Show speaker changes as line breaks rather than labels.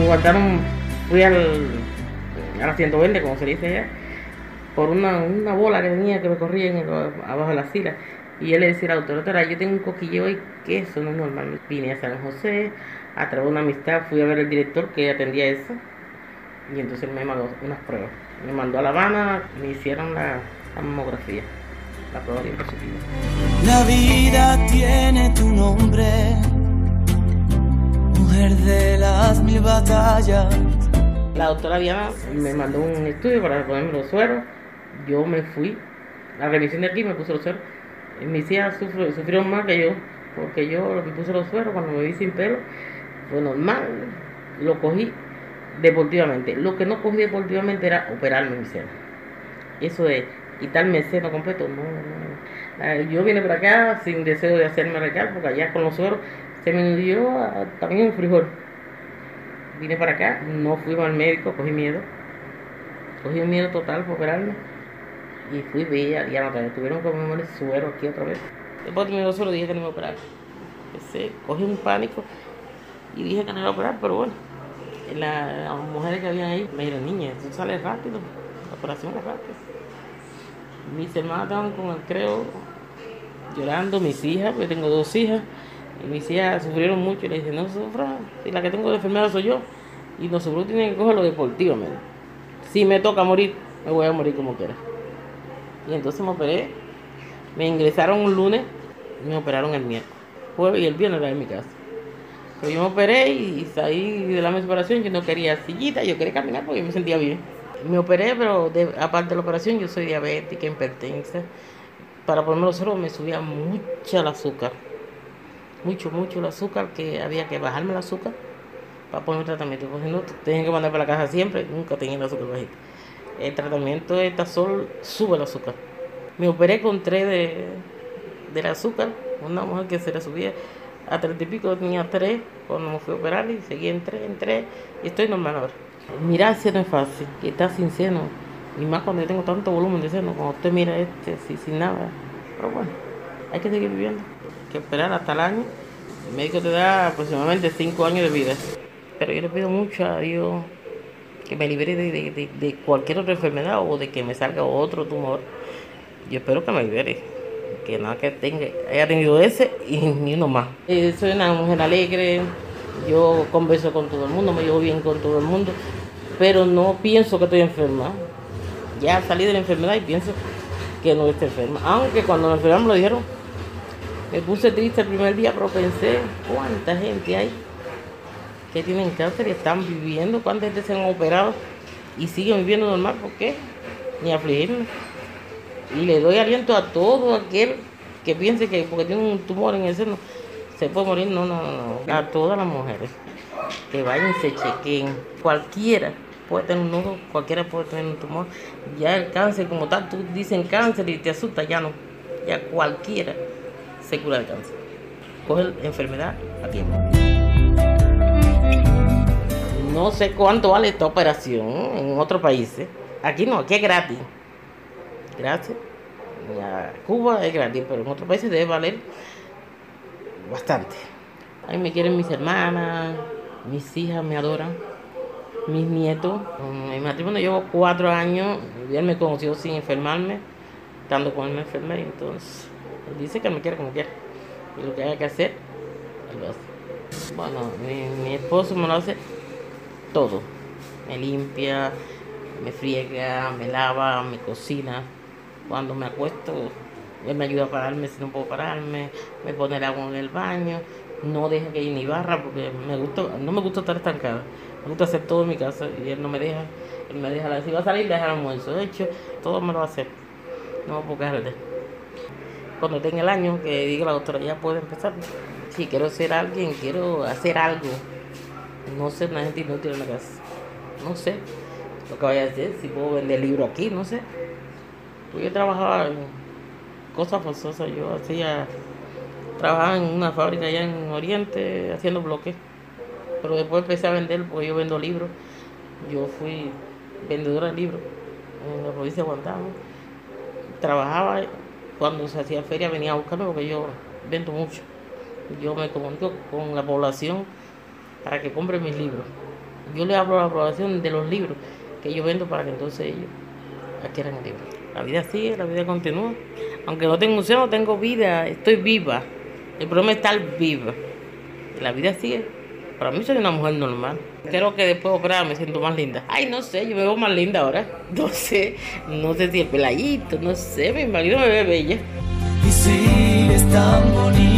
guardaron, fui a la 120, como se dice allá, por una bola que tenía que me corría abajo de la sila. Y él le decía al doctora, yo tengo un coquilleo y que eso no es normal. Vine a San José, a través de una amistad fui a ver al director que atendía eso. Y entonces él me mandó unas pruebas. Me mandó a La Habana, me hicieron la mamografía, la prueba de positiva.
La vida tiene tu nombre, mujer de las mil batallas.
La doctora Diana me mandó un estudio para ponerme los sueros. Yo me fui a la revisión de aquí, me puse los sueros. Mis hijas sufrieron más que yo, porque yo me puse los sueros cuando me vi sin pelo. Fue normal, lo cogí deportivamente. Lo que no cogí deportivamente era operarme mi seno. Eso de quitarme el seno completo, no. Yo vine para acá sin deseo de hacerme recal, porque allá con los sueros se me dio también un frijol. Vine para acá, no fui al médico, cogí miedo total por operarme. Y fui bella, Diana, también tuvieron que ponerme el suero aquí otra vez. Después de mi suero dije que no me iba a operar. Cogí un pánico y dije que no iba a operar, pero bueno. Las mujeres que habían ahí me dijeron, niña, eso sale rápido, la operación es rápida. Mis hermanas estaban con el creo llorando, mis hijas, porque tengo 2 hijas, y mis hijas sufrieron mucho, y le dije, no sufra, si la que tengo de enfermedad soy yo, y nosotros tienen que cogerlo deportivamente. Si me toca morir, me voy a morir como quiera. Y entonces me operé, me ingresaron un lunes, y me operaron el miércoles, jueves y el viernes era en mi casa. Pero yo me operé y salí de la operación, yo no quería sillita, yo quería caminar porque me sentía bien. Me operé, pero aparte de la operación, yo soy diabética, hipertensa. Para ponerme los sueros me subía mucho el azúcar. Mucho el azúcar, que había que bajarme el azúcar para poner el tratamiento. Porque si no, tenían que mandar para la casa siempre, nunca tenía el azúcar bajito. El tratamiento de Tazol sube el azúcar. Me operé con 3 del azúcar, una mujer que se le subía a 30 y pico, tenía 3 cuando me fui a operar y seguí en 3 y estoy normal ahora. Mirar el seno es fácil, que está sin seno, y más cuando yo tengo tanto volumen de seno, cuando usted mira así sin nada. Pero bueno, hay que seguir viviendo, hay que esperar hasta el año. El médico te da aproximadamente 5 años de vida, pero yo le pido mucho a Dios que me libere de cualquier otra enfermedad o de que me salga otro tumor. Yo espero que me libere, que nada que haya tenido ese y ni uno más. Soy una mujer alegre, yo converso con todo el mundo, me llevo bien con todo el mundo, pero no pienso que estoy enferma. Ya salí de la enfermedad y pienso que no estoy enferma. Aunque cuando me enfermé me lo dijeron, me puse triste el primer día, pero pensé, ¿cuánta gente hay que tienen cáncer y están viviendo? ¿Cuánta gente se han operado y siguen viviendo normal? ¿Por qué? Ni afligirme. Y le doy aliento a todo aquel que piense que porque tiene un tumor en el seno se puede morir. No. A todas las mujeres que vayan y se chequen. Cualquiera puede tener un nudo, cualquiera puede tener un tumor. Ya el cáncer como tal, tú dicen cáncer y te asusta, ya no. Ya cualquiera se cura del cáncer. Coge la enfermedad a tiempo. No sé cuánto vale esta operación en otros países. Aquí no, aquí es gratis. Gracias. A Cuba es gratis, pero en otros países debe valer bastante. A mí me quieren mis hermanas, mis hijas me adoran, mis nietos. En mi matrimonio llevo 4 años, y él me conoció sin enfermarme, estando con el enfermero, entonces él dice que me quiere como quiera. Y lo que haya que hacer, él lo hace. Bueno, mi esposo me lo hace todo. Me limpia, me friega, me lava, me cocina. Cuando me acuesto, él me ayuda a pararme si no puedo pararme, me pone el agua en el baño, no deja que ni barra porque no me gusta estar estancada. Me gusta hacer todo en mi casa y él no me deja. Él me deja, si va a salir, deja el almuerzo hecho, todo me lo va a hacer. No puedo quejarle. Cuando tenga el año, que diga la doctora, ya puede empezar. Si quiero ser alguien, quiero hacer algo. No ser una gente inútil en la casa. No sé lo que vaya a hacer, si puedo vender libros aquí, no sé. Pues yo trabajaba en cosas forzosas, trabajaba en una fábrica allá en Oriente haciendo bloques, pero después empecé a vender porque yo vendo libros. Yo fui vendedora de libros en la provincia de Guantánamo. Trabajaba, cuando se hacía feria venía a buscarme porque yo vendo mucho. Yo me comunico con la población para que compre mis libros. Yo le hablo la aprobación de los libros que yo vendo para que entonces ellos adquieran el libro. La vida sigue, la vida continúa. Aunque no tengo un seno, tengo vida, estoy viva. El problema es estar viva. La vida sigue. Para mí soy una mujer normal. Creo que después de operar me siento más linda. Ay, no sé, yo me veo más linda ahora. No sé si el peladito, no sé, mi marido me ve bella.
Y si es tan bonito.